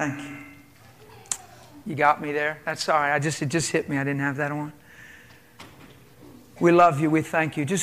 Thank you. You got me there? That's all right. It just hit me. I didn't have that on. We love you. We thank you.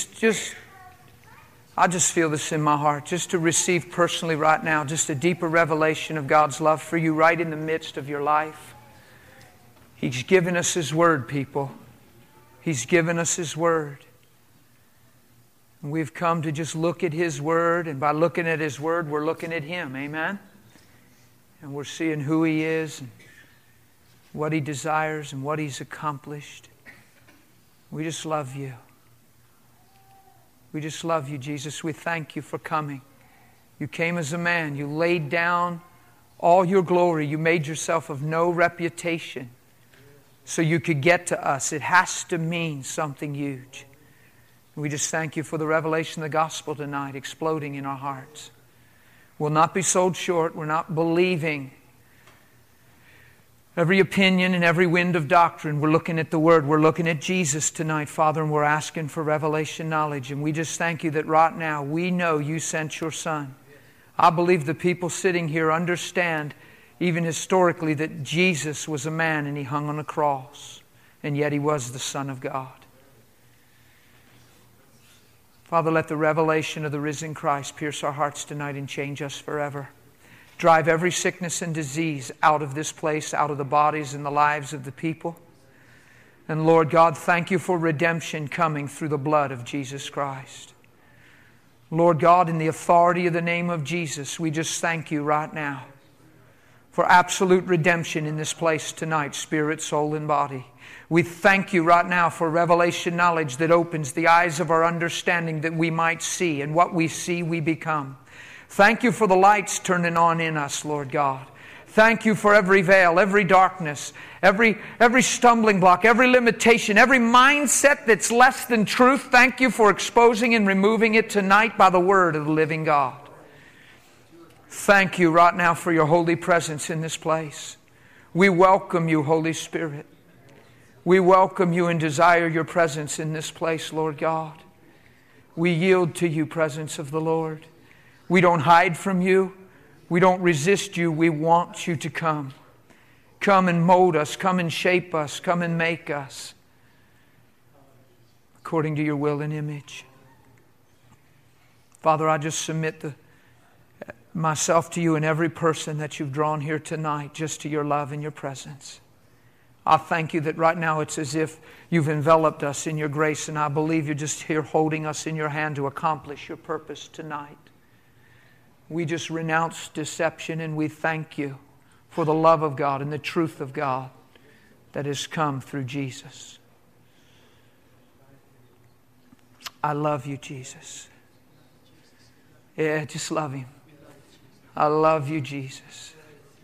I just feel this in my heart. Just to receive personally right now, just a deeper revelation of God's love for you right in the midst of your life. He's given us His Word, people. He's given us His Word. And we've come to just look at His Word. And by looking at His Word, we're looking at Him. Amen? And we're seeing who He is and what He desires and what He's accomplished. We just love you. We just love you, Jesus. We thank you for coming. You came as a man. You laid down all your glory. You made yourself of no reputation so you could get to us. It has to mean something huge. We just thank you for the revelation of the gospel tonight exploding in our hearts. We'll not be sold short. We're not believing every opinion and every wind of doctrine. We're looking at the Word. We're looking at Jesus tonight, Father, and we're asking for revelation knowledge. And we just thank you that right now we know you sent your Son. I believe the people sitting here understand, even historically, that Jesus was a man and He hung on a cross. And yet He was the Son of God. Father, let the revelation of the risen Christ pierce our hearts tonight and change us forever. Drive every sickness and disease out of this place, out of the bodies and the lives of the people. And Lord God, thank you for redemption coming through the blood of Jesus Christ. Lord God, in the authority of the name of Jesus, we just thank you right now for absolute redemption in this place tonight, spirit, soul, and body. We thank you right now for revelation knowledge that opens the eyes of our understanding that we might see, and what we see we become. Thank you for the lights turning on in us, Lord God. Thank you for every veil, every darkness, every stumbling block, every limitation, every mindset that's less than truth. Thank you for exposing and removing it tonight by the Word of the living God. Thank you right now for your holy presence in this place. We welcome you, Holy Spirit. We welcome you and desire your presence in this place, Lord God. We yield to you, presence of the Lord. We don't hide from you. We don't resist you. We want you to come. Come and mold us. Come and shape us. Come and make us according to your will and image. Father, I just submit myself to you and every person that you've drawn here tonight, just to your love and your presence. I thank you that right now it's as if you've enveloped us in your grace, and I believe you're just here holding us in your hand to accomplish your purpose tonight. We just renounce deception, and we thank you for the love of God and the truth of God that has come through Jesus. I love you, Jesus. Yeah, just love Him. I love you, Jesus.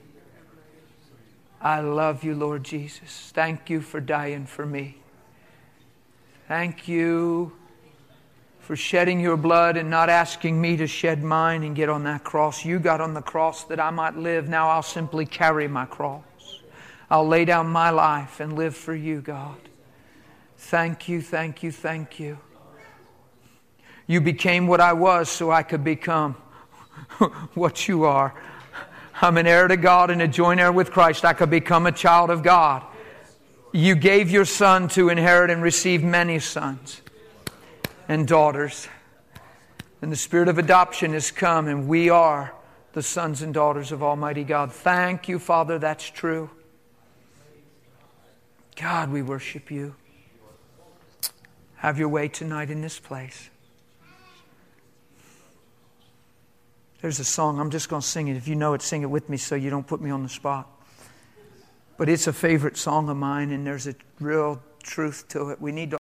I love you, Lord Jesus. Thank you for dying for me. Thank you for shedding your blood and not asking me to shed mine and get on that cross. You got on the cross that I might live. Now I'll simply carry my cross. I'll lay down my life and live for you, God. Thank you, thank you, thank you. You became what I was so I could become what you are. I'm an heir to God and a joint heir with Christ. I could become a child of God. You gave your Son to inherit and receive many sons and daughters. And the Spirit of adoption has come, and we are the sons and daughters of Almighty God. Thank you, Father, that's true. God, we worship you. Have your way tonight in this place. There's a song, I'm just going to sing it. If you know it, sing it with me so you don't put me on the spot. But it's a favorite song of mine, and there's a real truth to it. We need to